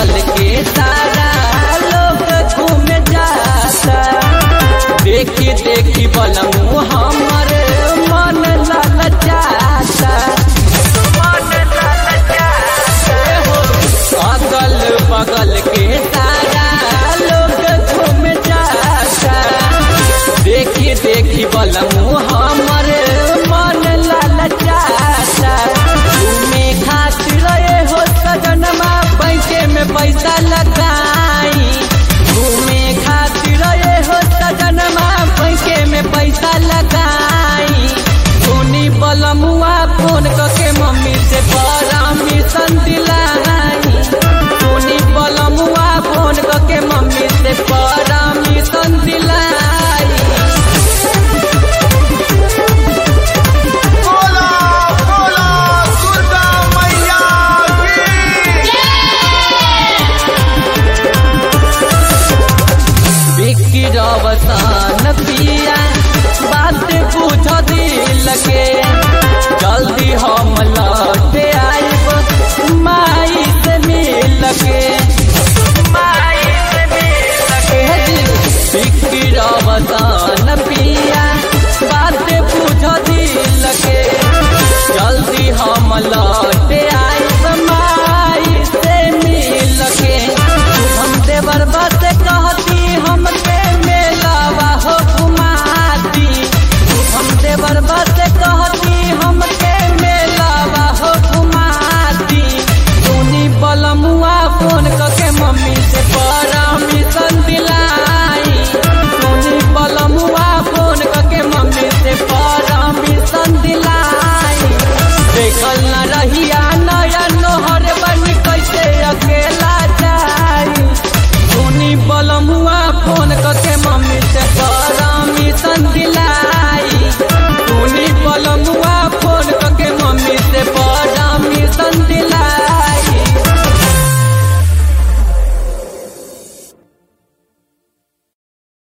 बगल के सारा लोग घूम जाता। देखी देखी बलमू हमर मन ललचाता। अगल बगल के सारा लोग घूम जाता। देखी देखी बलमू हमर मन ललचाता। घूमे खातिर हो सजनमा बैंके में पैसा लगाई। घूमे खातिर हो सजनमा बैंके में पैसा लगाई। सुनी बलमुआ फोन करके मम्मी से परमिशन दिलाई। सुनी बलमुआ फोन करके मम्मी से परमिशन दिलाई। बोला बोला दुर्गा मैया की। बिक्की रवसान पिया बात पूछ दिल के। जल्दी हम लौट आइब माई से मिल के। बिक्की रवसान